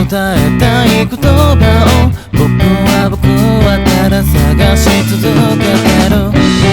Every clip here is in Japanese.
伝えたい言葉を僕はただ探し続けてる。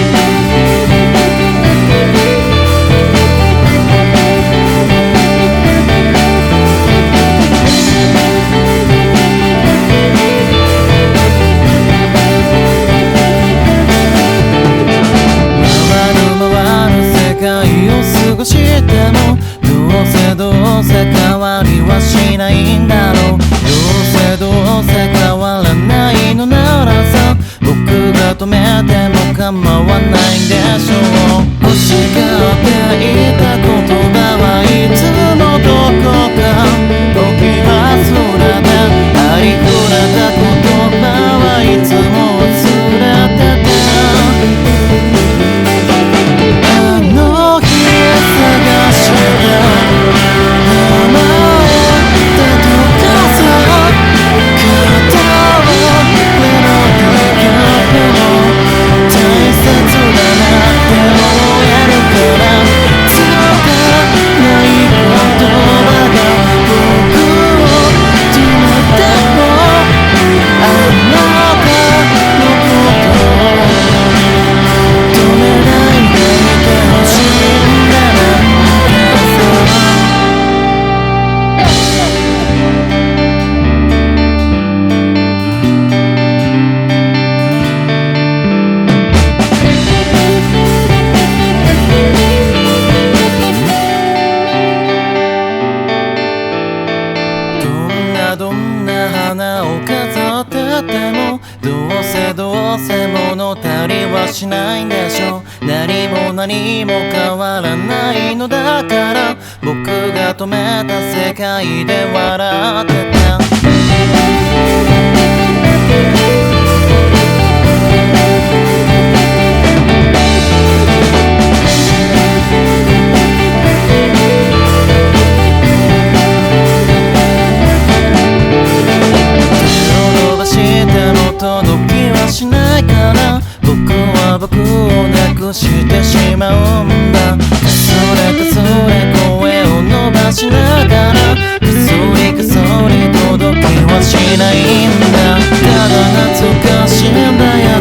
過ごしてもどうせ変わりはしないんだろう。どうせ変わらないのならさ、僕が止めても構わないんでしょう。欲しがっていた言葉はいつもどこか置き忘れて、ありふれた言葉はいつも忘れてた。どんな花を飾っててもどうせ物足りはしないんでしょう。何も変わらないのだから、僕が止めた世界で笑ってた。届きはしないから僕をなくしてしまうんだ。かすれ声を伸ばしながらかすり届きはしないんだ。ただ懐かしいんだよ